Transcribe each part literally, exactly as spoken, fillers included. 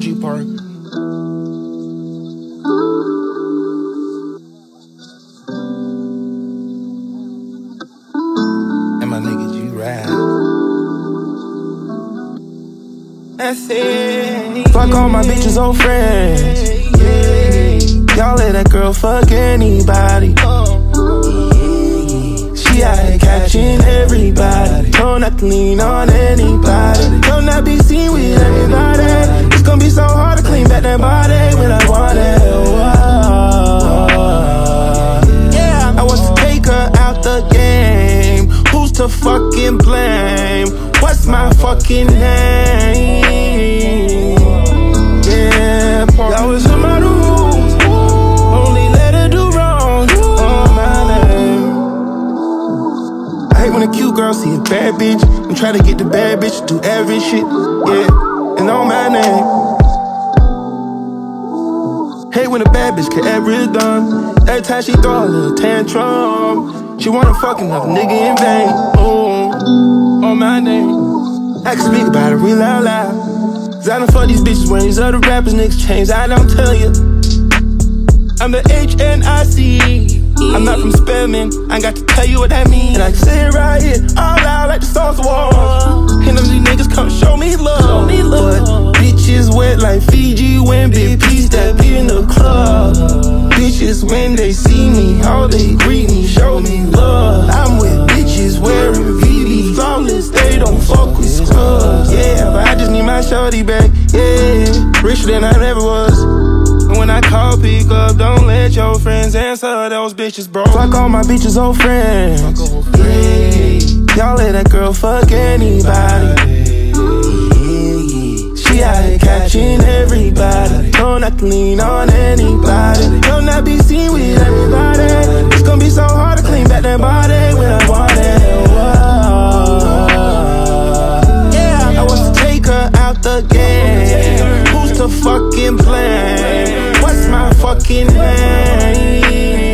G Park. And my nigga G-Ride. That's it. Fuck all my bitches, old friends. Y'all let that girl fuck anybody. She out here catching everybody. Told not to lean on anybody. Told not be seen with everybody. It's gonna be so hard to clean back that body when I want it. Yeah, I want to take her out the game. Who's to fucking blame? What's my fucking name? Yeah, y'all was in my rules. Only let her do wrong on my name. I hate when a cute girl see a bad bitch and try to get the bad bitch to do every shit. Yeah, and on my name. Hate when a bad bitch get every done. Every time she throw a little tantrum, she wanna fuck another nigga in vain. Oh, on my name. I can speak about it real loud loud. Cause I done fuck these bitches when these other rappers niggas change. I don't tell you. I'm the H N I C. I'm not from Spelman, I ain't got to tell you what that means. And I can say it right here, all loud like the songs of war. And them these niggas come show me love. But bitches wet like Fiji when Big P step in the club. Bitches when they see me, all they greet me, show me love. I'm with bitches wearing V V, flawless, they don't fuck with scrubs. Yeah, but I just need my shorty back, yeah, richer than I ever was. And when I call, pick up, don't let your friends answer, those bitches bro. Fuck all my bitches, old friends. Yeah, y'all let that girl fuck anybody. She out here catching everybody. Don't not to lean on anybody. Don't not be seen with everybody. It's gonna be so hard to clean back that body when I want it. Yeah, I want to take her out the game. Who's to fucking blame? What's my fucking name?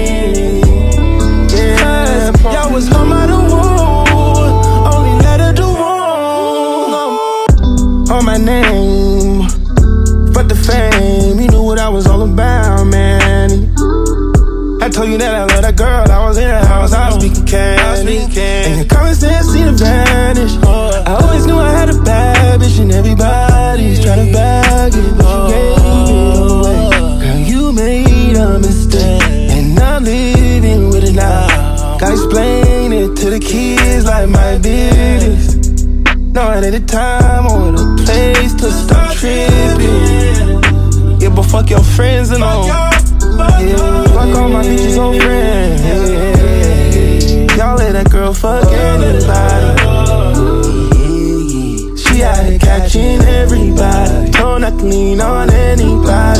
Yeah, y'all was home out of wood. Only let her do wrong on my name. Fuck the fame, you knew what I was all about, man. I told you that I love that girl, I was in the house, I was speaking cash. And your common sense seemed to vanish. I always knew I had a bad bitch, and everybody's trying to bag it, but you gave it away. Girl, you made a mistake, and I'm living with it now. Gotta explain it to the kids like my business. Knowing at the time or the place to stop tripping. Yeah, but fuck your friends and all. Yeah, fuck all my bitches, old friends. Yeah, y'all let that girl fuck anybody. She out here catching everybody. Don't not to lean on anybody.